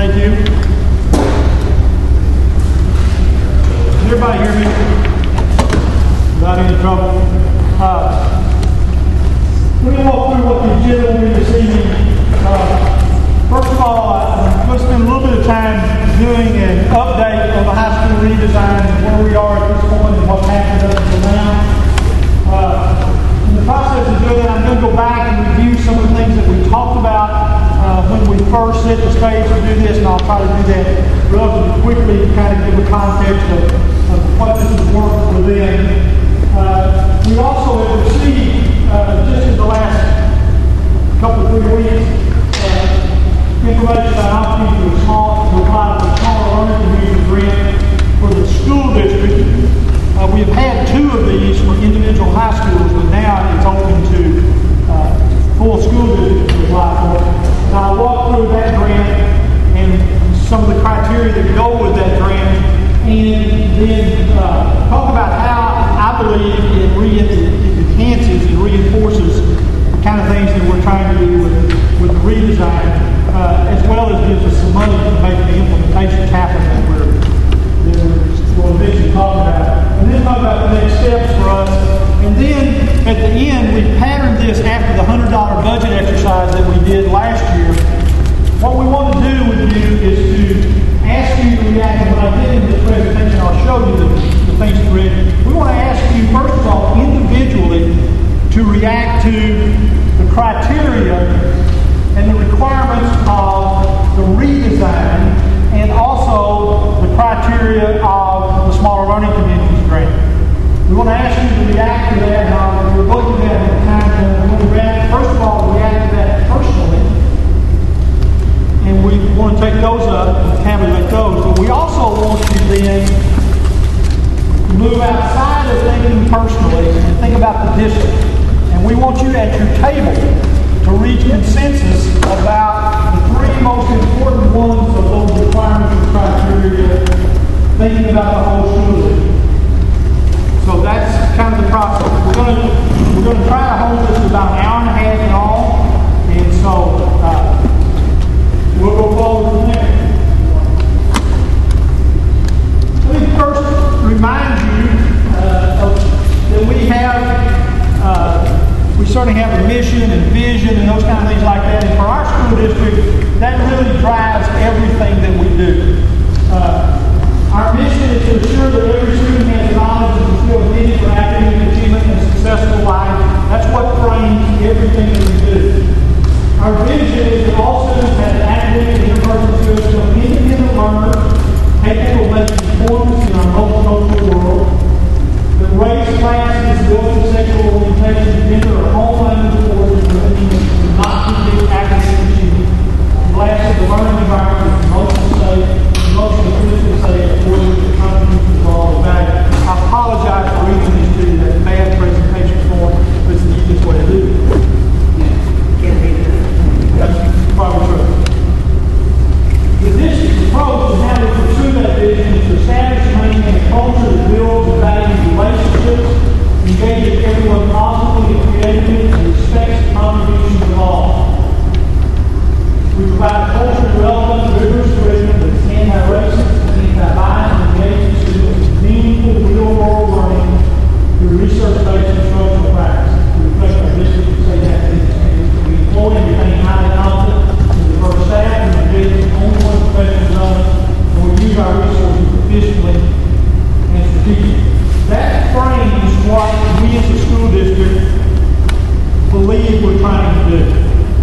Thank you. Can everybody hear me? Without any trouble. Let me walk through what the agenda will be this evening. First of all, I'm going to spend a little bit of time doing an update on the high school redesign and where we are at this point and what's happened up until now. In the process of doing that, I'm going to go back and review some of the things that we talked about when we first set the stage to do this, and I'll try to do that relatively quickly to kind of give a context of what this is working within. We also have received, just in the last couple of 3 weeks, information about opportunity to apply for a smaller learning community grant for the school district. We've had 2 of these for individual high schools, but now it's open to full school districts to apply for it. And I'll walk through that grant and some of the criteria that go with that grant, and then talk about how I believe it enhances and reinforces the kind of things that we're trying to do with the redesign, as well as gives us some money to make the implementations happen that we're going to eventually talk about. And then talk about the next steps for us. And then at the end, we patterned this after the $100 budget exercise that we did last year. What we want to do with you is to ask you to react to what I did in this presentation. I'll show you the things that we're in. We want to ask you, first of all, individually, to react to the criteria and the requirements of the redesign, and also the criteria of the Smaller Learning Communities grant. We want to ask you to react to that, and we're going to do that in time. We want to react, first of all, react to that personally, and we want to take those up and tabulate those. But we also want you then to move outside of thinking personally and think about the district. And we want you at your table to reach consensus about the 3 most important ones of those requirements and criteria, thinking about the whole school district. So that's kind of the process. We're going to try to hold this about an hour and a half in all, and so we'll go forward from there. Let me first remind you that we certainly have a mission and vision and those kind of things like that. And for our school district, that really drives everything that we do. Our mission is to ensure that every student has knowledge and skills needed for academic achievement and a successful life. That's what frames everything that we do. Our vision is that all students have academic and interpersonal skills to become independent learners, capable of making informed in our multicultural world. That race, class, disability, sexual orientation, gender, or home language origin do not predict academic achievement. And lastly, the learning environment is emotionally safe, emotionally physically safe, according to the contributions of all the value. I apologize for reading these to you, that bad presentation form, but it's the easiest way to do it. Can't read it. That's probably true. The district's approach to how we pursue that vision is to establish and maintain a culture that builds and values relationships, engages everyone positively and creatively, and respects the contributions of all. We provide a culture of relevant, rigorous curriculum that's anti-racist and anti-bias, and engages students in meaningful, real-world learning through research-based instructional practice. We reflect our district and say that we employ and retain highly competent and diverse staff, and engage in ongoing professional development, and we use our resources efficiently and strategically. That frames what we as a school district believe we're trying to do.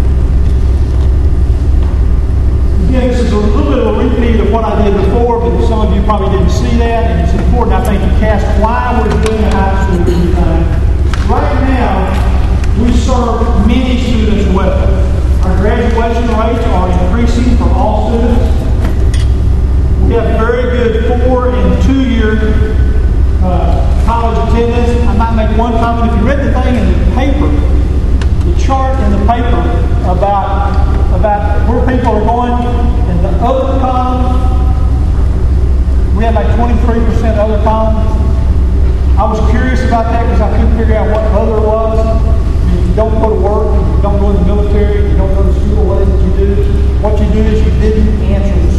Again, this is a little bit of a repeat of what I did before, but some of you probably didn't see that, and it's important, I think, to cast why we're doing a high school redesign. Right now, we serve many students well. Our graduation rates are increasing for all students. We have very good 4- and 2-year college attendance. I might make one comment. If you read the thing in the paper, the chart in the paper about where people are going, in the other column, we have like 23% other columns. I was curious about that because I couldn't figure out what other was. If you don't go to work, if you don't go in the military, if you don't go to school, what is it you do? What you do is you didn't answer the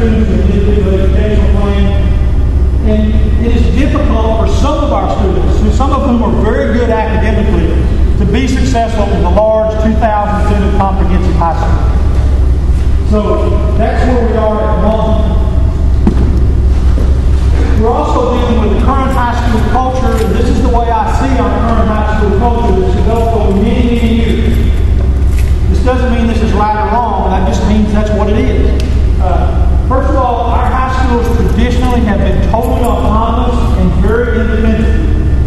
students in the individual educational plan. And it is difficult for some of our students, some of whom are very good academically, to be successful in the large 2,000-student comprehensive high school. So that's where we are at the moment. We're also dealing with the current high school culture, and this is the way I see our current high school culture that's developed over many, many years. This doesn't mean this is right or wrong, that just means that's what it is. First of all, our high schools traditionally have been totally autonomous and very independent.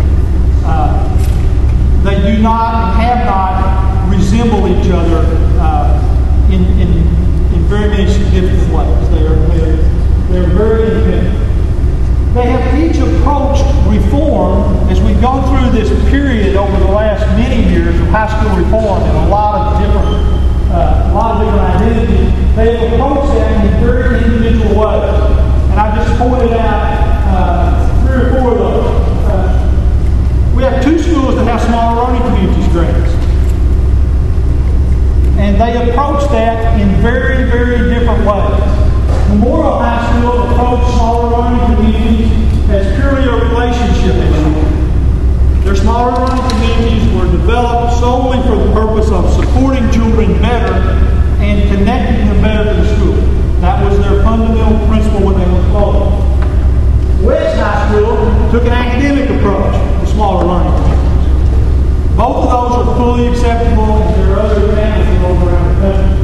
They do not and have not resembled each other in very many significant ways. They're very independent. They have each approached reform as we've gone through this period over the last many years of high school reform in a lot of different identities. They have approached that in very individual ways. And I just pointed out 3 or 4 of those. We have 2 schools that have small learning communities grants. And they approach that in very, very different ways. Memorial High School approached smaller learning communities as purely a relationship issue. Their smaller learning communities were developed solely for the purpose of supporting children better and connecting them better to the school. That was their fundamental principle when they went forward. West High School took an academic approach to smaller learning communities. Both of those are fully acceptable, and there are other examples of those around the country.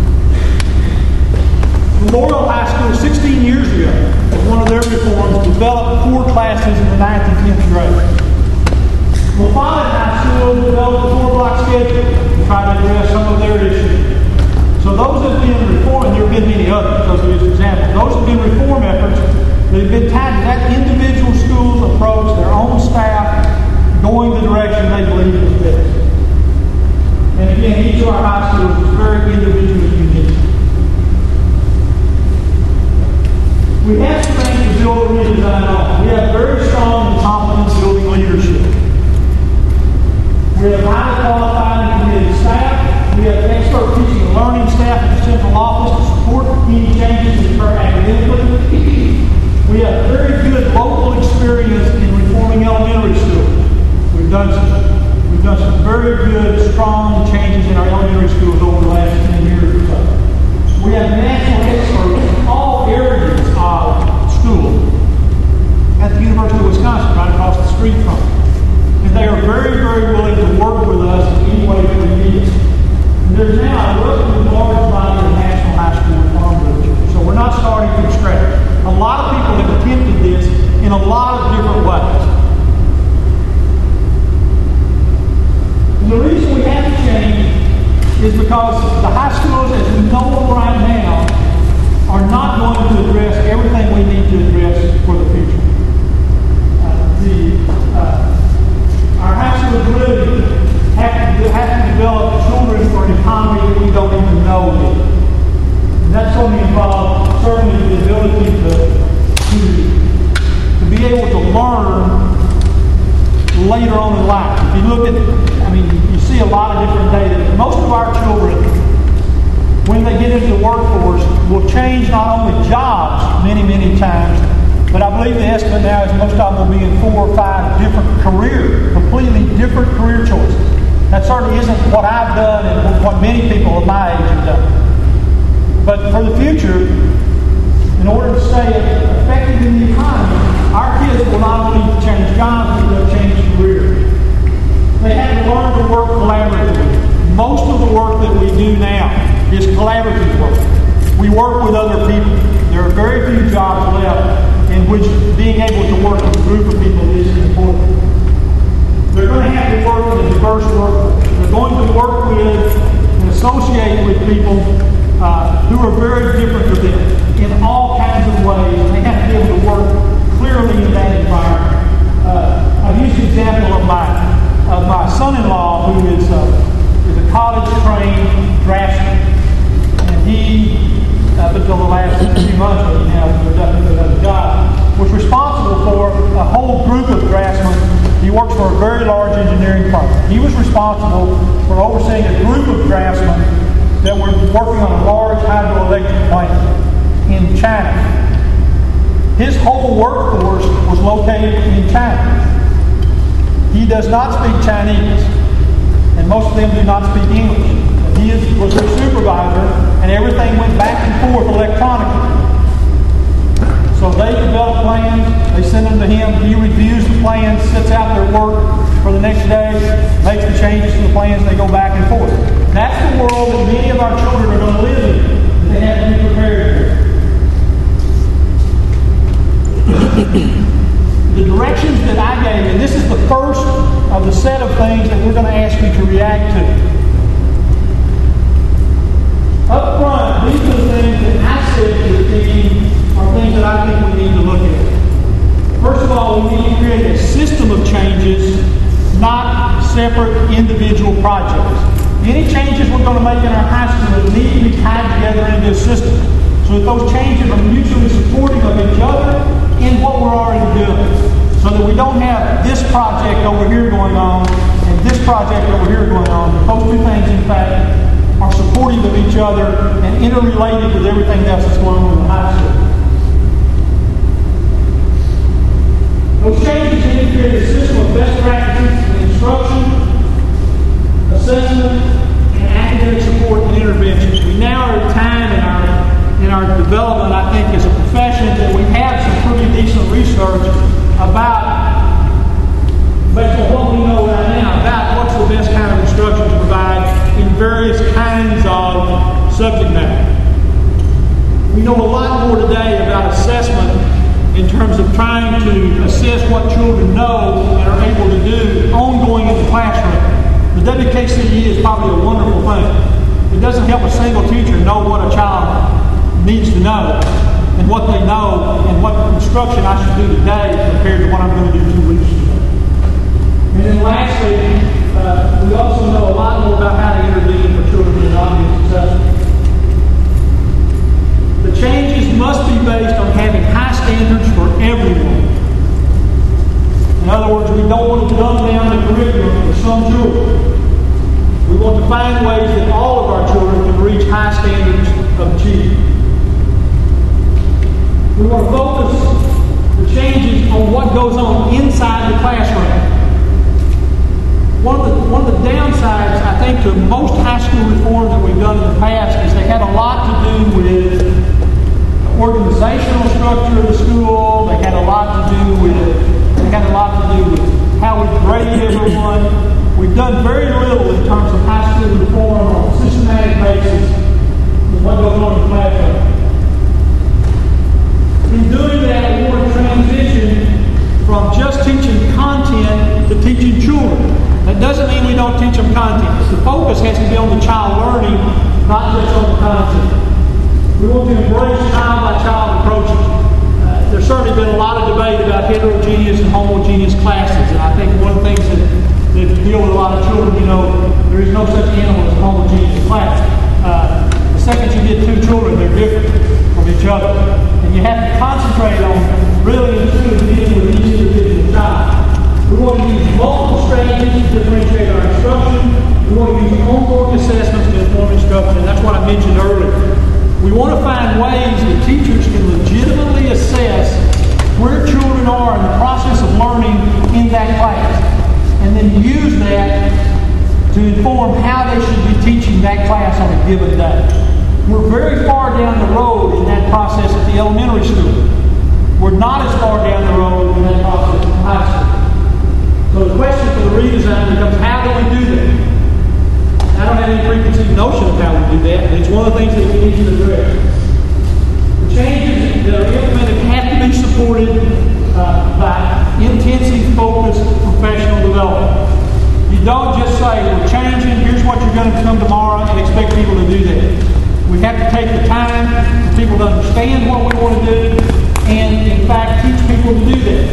Memorial High School, 16 years ago, as one of their reforms, developed 4 classes in the 9th and 10th grade. LaFollette High School developed a 4-block schedule to try to address some of their issues. So those have been reform, and there have been many others, those are just examples. Those have been reform efforts that have been tied to that individual school's approach, their own staff, going the direction they believe is best. And again, each of our high schools is very individually unique. We have some things to build a redesign on. We have very strong and competent building leadership. We have highly qualified and committed staff. We have expert teaching and learning staff at the central office to support any changes that occur academically. We have very good local experience in reforming elementary schools. We've done some very good, strong changes in our elementary schools over the last 10 years or so. We have national experts in all areas of school at the University of Wisconsin, right across the street from us. And they are very, very willing to work with us in any way that we need. And there's now a relatively large body of national high school reform literature. So we're not starting from scratch. A lot of people have attempted this in a lot of different ways. And the reason we have to change is because the high schools, as we know them right now, are not going to address everything we need to address for the future. Our high schools really have to develop children for an economy that we don't even know yet. And that's going to involve certainly the ability to be able to learn later on in life. If you look at, you see a lot of different data. Most of our children, when they get into the workforce, will change not only jobs many, many times, but I believe the estimate now is most of them will be in 4 or 5 different careers, completely different career choices. That certainly isn't what I've done and what many people of my age have done. But for the future, in order to stay effective in the economy, our kids will not only change jobs, but they'll change careers. They have to learn to work collaboratively. Most of the work that we do now is collaborative work. We work with other people. There are very few jobs left in which being able to work with a group of people is important. They're going to have to work with a diverse workforce. They're going to work with and associate with people who are very different to them in all kinds of ways. They have to be able to work clearly in that environment. I've used the example of my son-in-law, who is a college-trained draftsman, and he, up until the last few months, when he now definitely has a job, was responsible for a whole group of draftsmen. He works for a very large engineering firm. He was responsible for overseeing a group of draftsmen that were working on a large hydroelectric plant in China. His whole workforce was located in China. He does not speak Chinese, and most of them do not speak English. He was their supervisor, and everything went back and forth electronically. So they develop plans, they send them to him, he reviews the plans, sets out their work for the next day, makes the changes to the plans, they go back and forth. That's the world that many of our children are going to live in, that they have to be prepared for. The directions that I gave, and this is the first of the set of things that we're going to ask you to react to. Up front, these are the things that I said to the team are things that I think we need to look at. First of all, we need to create a system of changes, not separate individual projects. Any changes we're going to make in our high school need to be tied together into a system, so that those changes are mutually supporting of each other in what we're already doing. So that we don't have this project over here going on and this project over here going on. Those two things, in fact, are supportive of each other and interrelated with everything else that's going on in the high school. Those changes need to create a system of best practices in instruction, assessment, and academic support and interventions. We now are at a time in our development, I think, as a profession that we have some pretty decent research about, based on what we know right now, about what's the best kind of instruction to provide in various kinds of subject matter. We know a lot more today about assessment in terms of trying to assess what children know and are able to do ongoing in the classroom. The WKCE is probably a wonderful thing. It doesn't help a single teacher know what a child needs to know and what they know and what instruction I should do today compared to what I'm going to do 2 weeks ago. And then lastly, we also know a lot more about how to intervene for children who are not being successful. The changes must be based on having high standards for everyone. In other words, we don't want to dumb down the curriculum for some children. We want to find ways that all of our children can reach high standards of achievement. We want to focus the changes on what goes on inside the classroom. One of the downsides, I think, to most high school reforms that we've done in the past is they had a lot to do with organizational structure of the school. They had a lot to do with how we grade everyone. We've done very little in terms of high school reform on a systematic basis with what goes on in the classroom. In doing that, we want to transition from just teaching content to teaching children. That doesn't mean we don't teach them content. The focus has to be on the child learning, not just on the content. We want to embrace child-by-child approaches. There's certainly been a lot of debate about heterogeneous and homogeneous classes, and I think one of the things that deal with a lot of children, there is no such animal as a homogeneous class. The second you get two children, they're different from each other. And you have to concentrate on really and truly dealing with each individual child. We want to use multiple strategies to differentiate our instruction. We want to use ongoing assessments to inform instruction, and that's what I mentioned earlier. We want to find ways that teachers can legitimately assess where children are in the process of learning in that class, and then use that to inform how they should be teaching that class on a given day. We're very far down the road in that process at the elementary school. We're not as far down the road in that process in high school. So the question for the redesign becomes, how do we do that? I don't have any preconceived notion of how we do that, but it's one of the things that we need to address. The changes that are implemented have to be supported by intensive, focused professional development. You don't just say, we're changing, here's what you're going to become tomorrow, and expect people to do that. We have to take the time for people to understand what we want to do, and in fact, teach people to do that.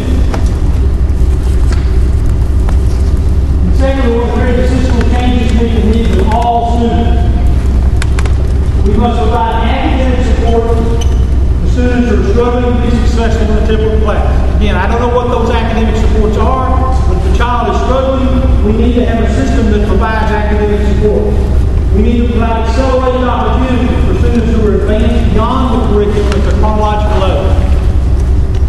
And secondly, we want to create a system of changes to meet the needs of all students. We must provide academic support to students who are struggling to be successful in a typical class. Again, I don't know what those academic supports are, but if the child is struggling, we need to have a system that provides academic support. We need to provide accelerated opportunities for students who are advanced beyond the curriculum at the chronological level.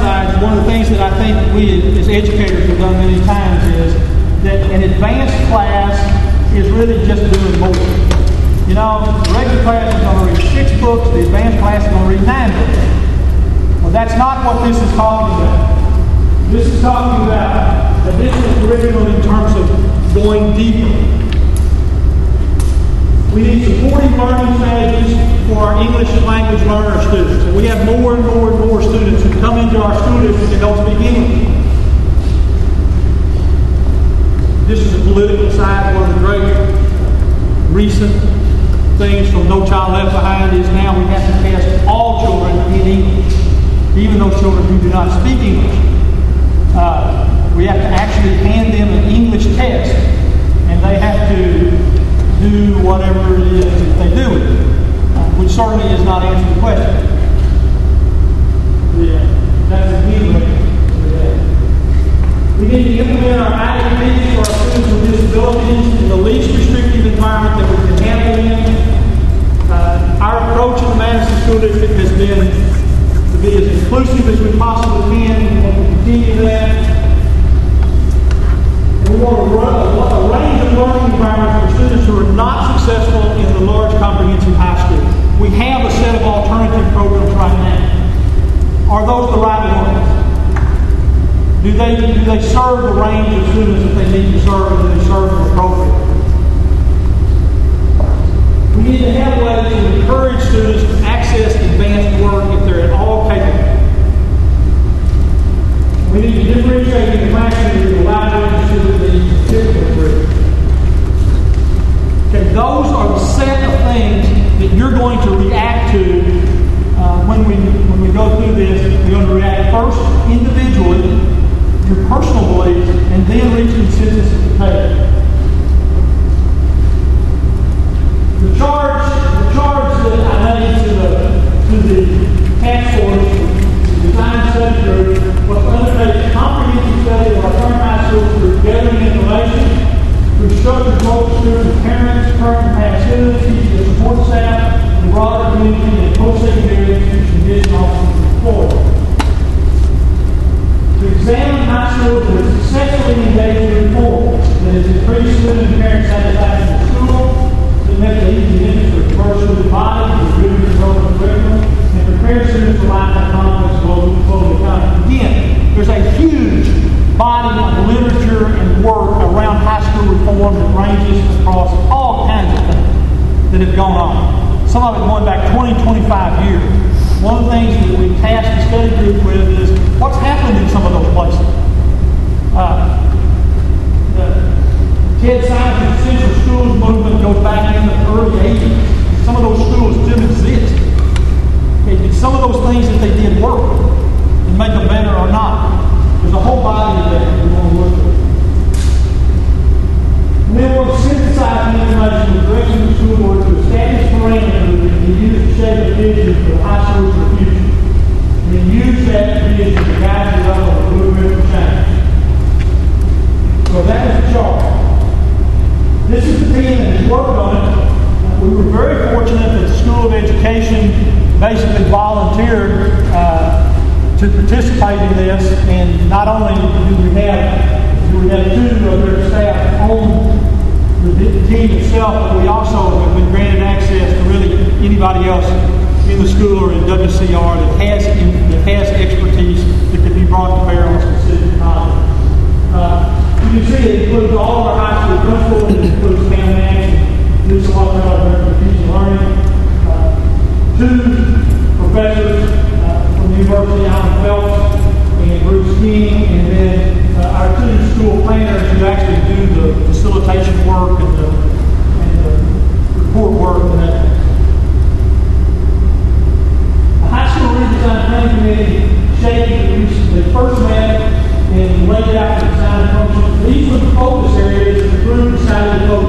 downsides, one of the things that I think we as educators have done many times is that an advanced class is really just doing more. You know, the regular class is going to read 6 books, the advanced class is going to read 9 books. Well, that's not what this is talking about. This is talking about additional curriculum in terms of going deeper. We need supporting learning strategies for our English language learner students. And we have more and more students who come into our school district and don't speak English. This is the political side. One of the great recent things from No Child Left Behind is now we have to test all children in English, even those children who do not speak English. We have to actually hand them an English test, and they have to do whatever it is that they do with it, which certainly is not answering the question. Yeah, that's a key way. We need to implement our IEPs for our students with disabilities in the least restrictive environment that we can handle in. Our approach in the Madison School District has been to be as inclusive as we possibly can, and we want to continue that. We want a range of learning environments for students who are not successful in the large comprehensive high school. We have a set of alternative programs right now. Are those the right ones? Do they serve the range of students that they need to serve, and do they serve them appropriately? We need to have ways to encourage students to access advanced work if they're at all capable. We need to differentiate in the classroom with the library and students that need particular group. Okay, those are the set of things that you're going to react to when we go through this. We're going to react first individually, your personal beliefs, and then reach consensus at the table. The charge that I made to the task force, the design study group, was to undertake a comprehensive study of our current high school through gathering information, through structured focus groups with parents, current and past students, teachers, and support staff, the broader community, and post-secondary institution admission officers and employees. To examine high schools that have successfully engaged in reform that has increased student and parent satisfaction in school, that make it easy to enter for diverse student bodies, with good control of curriculum, and prepare students for life in complex global economy. Again, there's a huge body of literature and work around high school reform that ranges across all kinds of things that have gone on. Some of it going back 20, 25 years. One of the things that we tasked the study group with is what's happened in some of those places. The Ted Science Central Schools movement goes back in the early 80s. Some of those schools still exist. Okay, did some of those things that they did work and make them better or not? There's a whole body of that we want to look at. And then we'll synthesize the information with direction of the school board to establish parameters that can be used to shape a vision for the high schools of the future. And then use that vision to guide the level of blueprint for change. So that is the chart. This is the team that has worked on it. We were very fortunate that the School of Education basically volunteered to participate in this, and not only do we have 2 of their staff on the team itself, but we also have been granted access to really anybody else in the school or in WCR that has expertise that can be brought to bear on specific topics. You can see it includes all of our high school principals. It includes Pam Nash and Lisa Lockhart, Director of Teaching and Learning, 2 professors from the University, Alan Phelps and Bruce King, and then our 2 school planners who actually do the facilitation work and the report work and that. The High School Redesign Planning Committee shaped the first met and laid out the design functions. These were the focus areas that the group decided to focus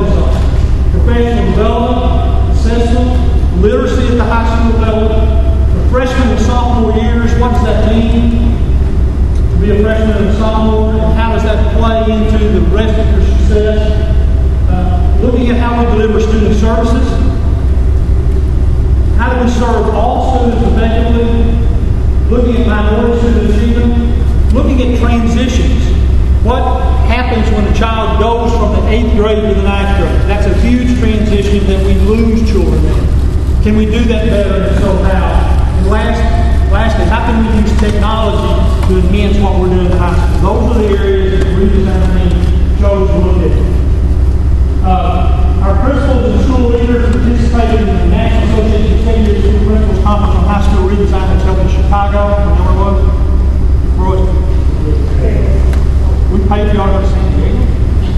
child goes from the 8th grade to the 9th grade. That's a huge transition that we lose children in. Can we do that better? And so how? And lastly, how can we use technology to enhance what we're doing in the high school? Those are the areas that the redesign team chose to look at. Our principals and school leaders participated in the National Association of Senior School Principals Conference on High School Redesign that's held in Chicago. Remember where it was? Where was it? We paid for y'all to go to San Diego.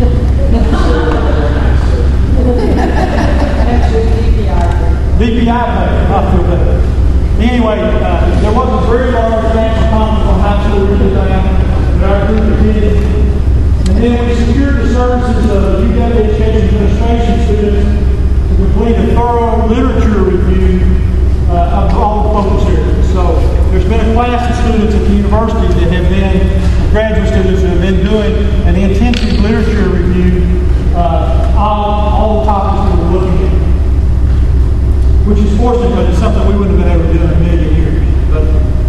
DPI paid. I feel better. Anyway, there was a very large national conference on high school redesign that our group attended. And then we secured the services of UW Education Administration students to complete a thorough literature review of all the focus areas. So there's been a class of students at the university that have been, graduate students that have been doing an intensive literature review of all the topics that we're looking at. Which is fortunate because it's something we wouldn't have been able to do in a million years. But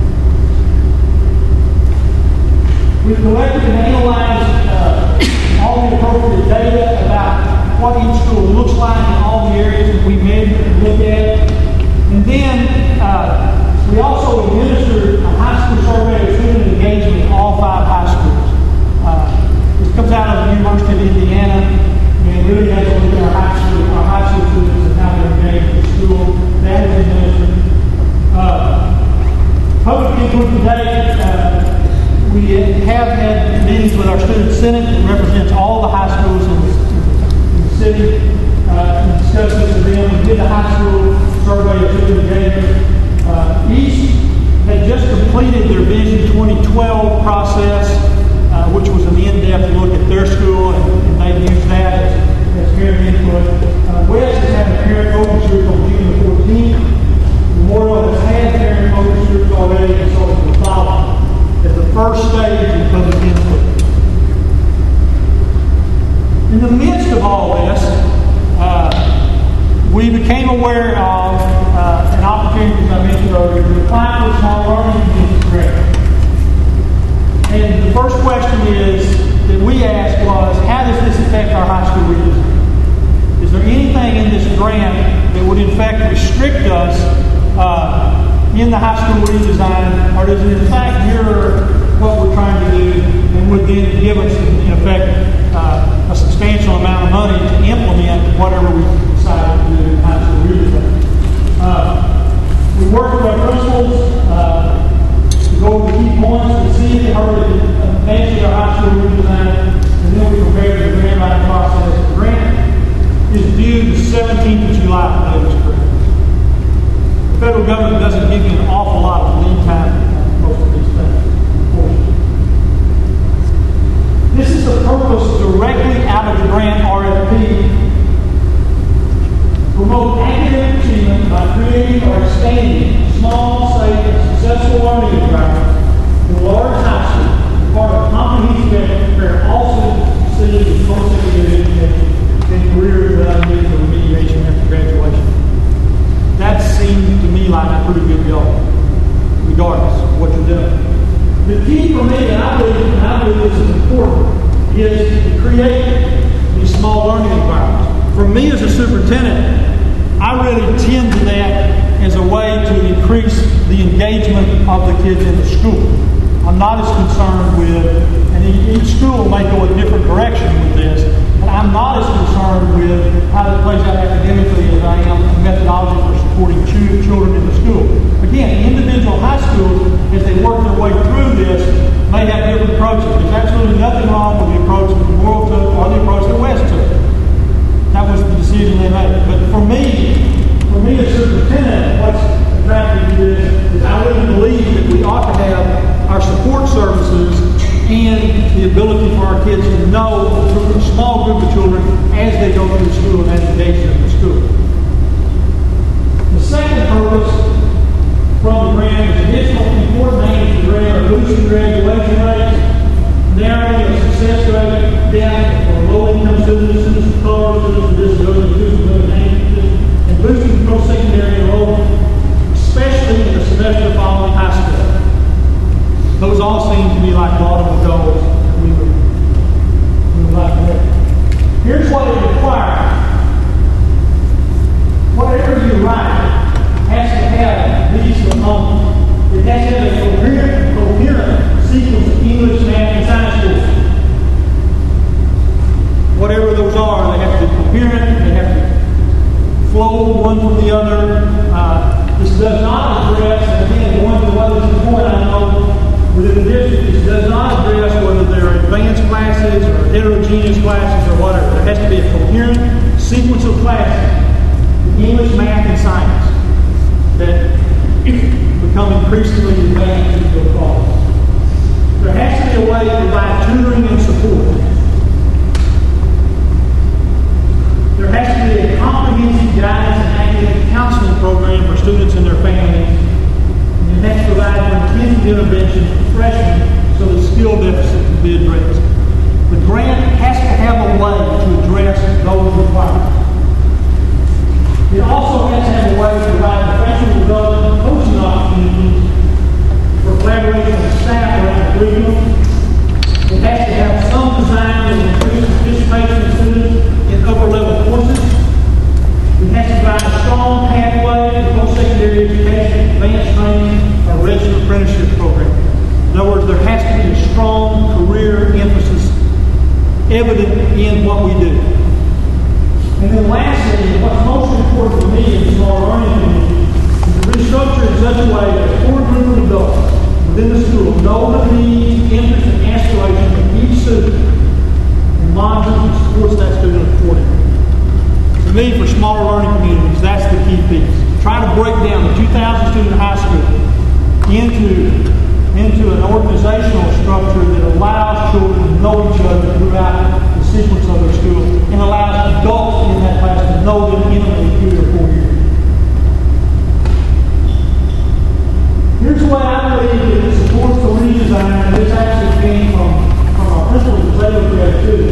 we've collected and analyzed all the appropriate data about what each school looks like in all the areas that we measure and look at. And then we also administered a high school survey of student engagement in all 5 high schools. This comes out of the University of Indiana and really has to look at our high school students and how they're engaged with the school. That is administered. Public input today. We have had meetings with our student senate that represents all the high schools in the city and discussed this with them. We did a high school survey of student engagement. East had just completed their Vision 2012 process, which was an in-depth look at their school, and they used that as parent input. West has had a parent focus group on June the 14th. Memorial has had parent focus groups already, and so it's the following. As the first stage in public input. In the midst of all this, we became aware of an opportunity, as I mentioned earlier, to apply for a small learning community grant. And the first question that we asked was, how does this affect our high school redesign? Is there anything in this grant that would in fact restrict us in the high school redesign, or does it in fact mirror what we're trying to do and would then give us, in effect, a substantial amount of money to implement whatever we decided to do in high school redesign? We worked with our principals to go over the key points and see if they heard advancing our high school redesign, and then we prepared the grant writing process. The grant is due the 17th of July, if that is correct. The federal government doesn't give you an awful lot of lead time on most of these things. This is the purpose directly out of the grant RFP. Promote academic achievement by creating or expanding small, safe, and successful learning environments in large high school, part of a comprehensive effort to prepare all students to succeed in post-secondary education and careers without need for remediation after graduation. That seemed to me like a pretty good goal, regardless of what you're doing. The key for me, and I believe this is important, is to create these small learning environments. For me as a superintendent, I really tend to that as a way to increase the engagement of the kids in the school. I'm not as concerned with, and each school may go a different direction with this, but I'm not as concerned with how it plays out academically as I am the methodology for supporting children in the school. Again, individual high schools, as they work their way through this, may have different approaches. There's absolutely nothing wrong with the approach that Memorial took or the approach that West took. That was the decision they made. But for me as superintendent, what's attractive to this is I really believe that we ought to have our support services and the ability for our kids to know heterogeneous classes or whatever. There has to be a coherent sequence of classes, English, math, and science, that become increasingly advanced as you go forward. There has to be a way to provide tutoring and support. There has to be a comprehensive guidance and academic counseling program for students and their families. And it has to provide intensive intervention for freshmen so the skill deficit can be addressed. The grant has to have a way to address those requirements. It also has to have a way to provide professional development and coaching opportunities for collaboration with staff around the curriculum. It has to have some design that increases participation of students in upper-level courses. It has to provide a strong pathway to post-secondary education, advanced training, or registered apprenticeship program. In other words, there has to be a strong career emphasis evident in what we do. And then lastly, what's most important to me in the small learning community is to restructure in such a way that a core group of adults within the school know the needs, interests, and aspirations of each student and monitors and supports that student accordingly. To me, for smaller learning communities, that's the key piece. Try to break down the 2,000 student high school into an organizational structure that allows children to know each other throughout the sequence of their school and allows adults in that class to know them intimately through their 4 years. Here's the way I believe that it supports the redesign, and this actually came from our principals of Taylor Grad too.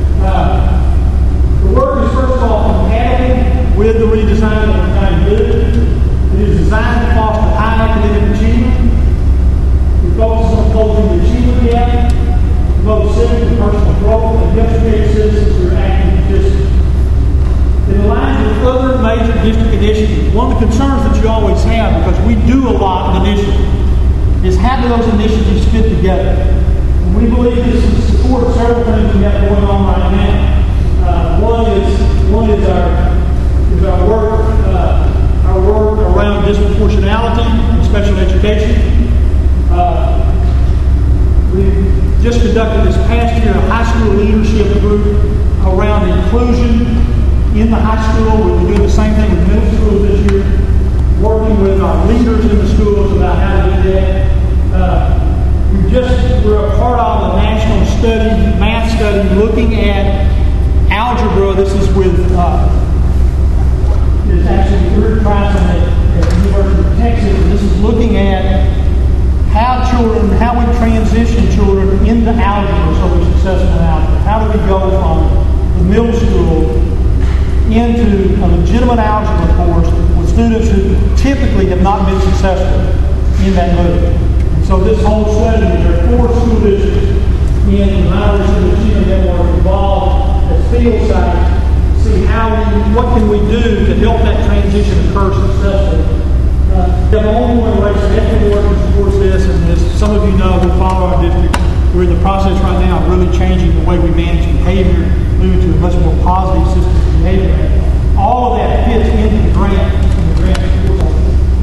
The work is first of all compatible with the redesign that we're trying to do. It is designed to foster high academic achievement. It focuses on closing the achievement gap, promotes civic and personal growth, and educates citizens who are active participants. It aligns with other major district initiatives. One of the concerns that you always have, because we do a lot of initiatives, is how do those initiatives fit together? And we believe this is support of several things we have going on right now. One is our work around disproportionality in special education. We've just conducted this past year a high school leadership group around inclusion in the high school. We'll be doing the same thing with middle schools this year, working with our leaders in the schools about how to do that. We're a part of a national study, math study, looking at algebra. This is with it's actually Drew Trison at the University of Texas, and this is looking at how we transition children into algebra so they're successful in algebra. How do we go from the middle school into a legitimate algebra course with students who typically have not been successful in that move? And so this whole study, there are 4 school districts in the Minor School Achievement Network involved as field sites to see what can we do to help that transition occur successfully. The only one way Ethnic Work supports this, and as some of you know who follow our district, we're in the process right now of really changing the way we manage behavior, moving to a much more positive system of behavior. All of that fits into the grant and the grant support.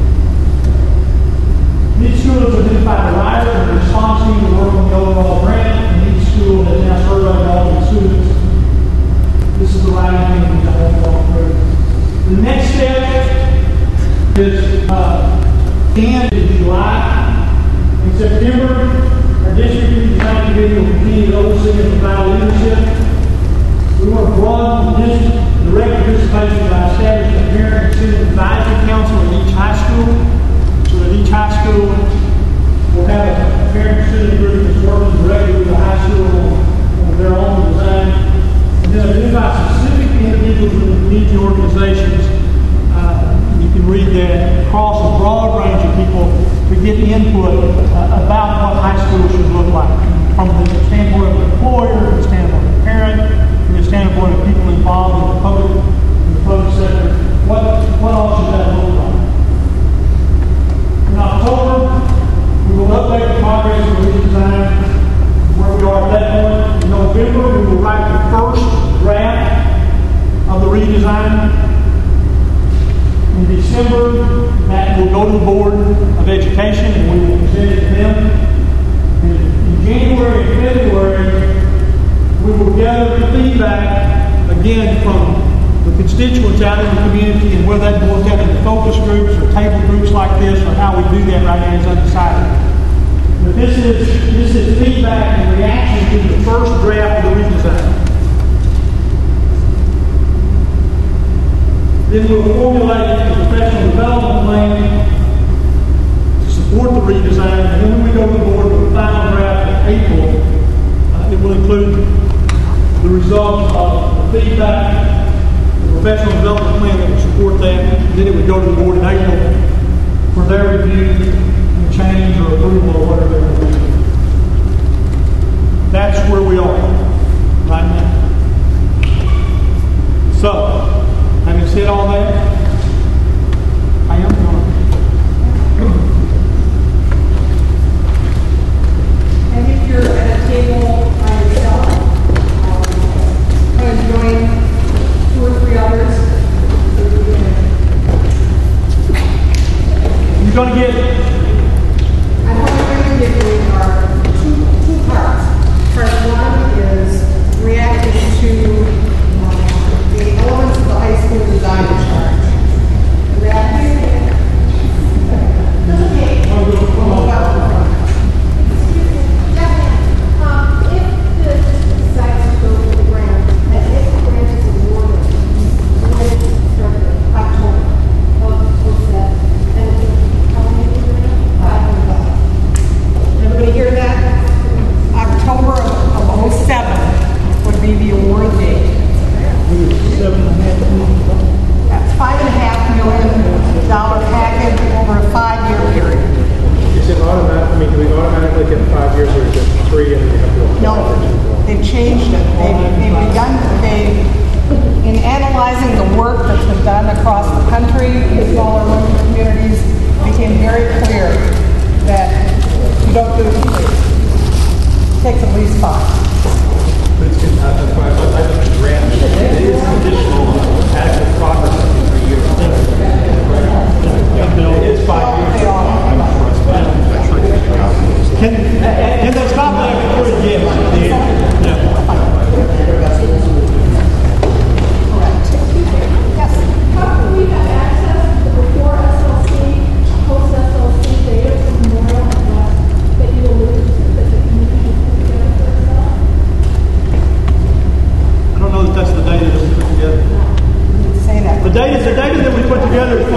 Each school has identified the writer and the response team to work on the overall grant, and each school has now surveyed all the students. This is the writing team that the overall program. The next step is end in July. In September, our district redesign committee will continue to oversee and provide leadership. We want to broaden the district direct participation by establishing a parent and student advisory council in each high school. So that each high school will have a parent and student group that's working directly with the high school on their own design. And then identify specific individuals within each organizations. You can read that across a broad range of people to get input about what high school should look like, from the standpoint of the employer, from the standpoint of the parent, from the standpoint of people involved in the public sector. What all should that look like? In October, we will update the progress of the redesign, where we are at that point. In November, we will write the first draft of the redesign. In December, that will go to the Board of Education and we will present it to them. In January and February, We will gather feedback, again, from the constituents out in the community, and whether that boils down into focus groups or table groups like this, or how we do that right now is undecided. But this is feedback and reaction to the first draft of the redesign. Then we'll formulate the professional development plan to support the redesign, and then when we go to the board with the final draft in April, it will include the results of the feedback, the professional development plan that will support that, and then it would go to the board in April for their review and change or approval or whatever they will do. That's where we are right now. So, having said all that, I am going. And if you're at a table by yourself, kind of join 2 or 3 others. You're going to get. I want to give you our two parts. Part 1 is reacting to the elements of the high school design charge. Reacting. Okay. If the district decides to go for the grant, and if the grant is awarded, when it started, October of that, and how many years ago? Everybody hear that? October of 07 would be the award date. That's $5.5 million package over a 5-year period. Is it automatic? I mean, do we automatically get 5 years, or is it 3 and we have to apply? No, they've changed it. In analyzing the work that's been done across the country in smaller local communities, it became very clear that you don't do it. It takes at least 5. But it's that's why I think the grant it is conditional on adequate progress in 3 years. It's 5 years. And they stop that before it gets. How can we have access to the before SLC, post SLC data from Memorial and West that you alluded to that the community will put together for itself? I don't know that that's the data that we put together. Say that. The data that we put together is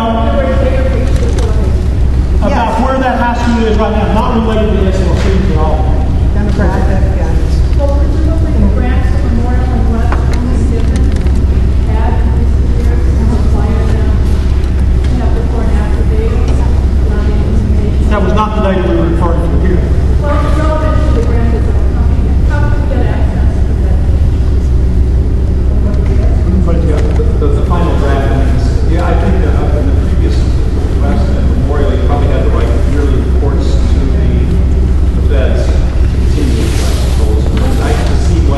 about where that high school is right now, not related to SLCs at all. Demographic, yeah. Well, presumably the grants from Memorial and West only given had recent years and require them to have before and after data on the information. That was not the data we were referring to here. Well, it's relevant to the grant that's coming. How can we get access to that? Put it together. The final draft, I think that in the previous West and Memorial, you probably had to write yearly reports to the feds to continue, I suppose. It's nice to see what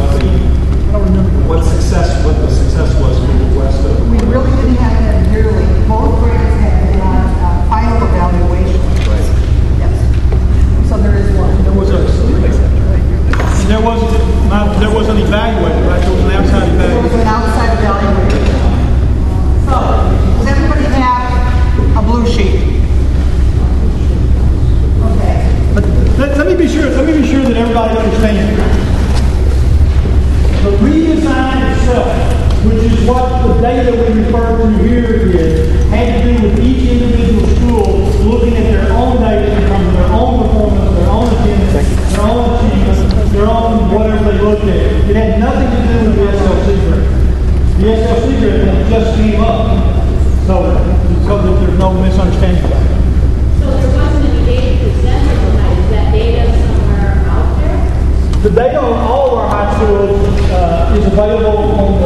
the success was moving west of. We really didn't have that yearly. Both grants had been on final evaluation. Right. Yes. So there is one. There wasn't evaluated, right? There was an outside There was evaluation. an outside evaluation. So, does everybody have a blue sheet? Okay. But let me be sure that everybody understands. The redesign itself, which is what the data we refer to here is, had to do with each individual school looking at their own data in terms of their own performance, their own attendance, their own achievements, their own whatever they looked at. It had nothing to do with the SLC grant. The SLC grant just came up, so that there's no misunderstanding about it. So there wasn't any data presented tonight. Is that data somewhere out there? The data on all of our high schools is available on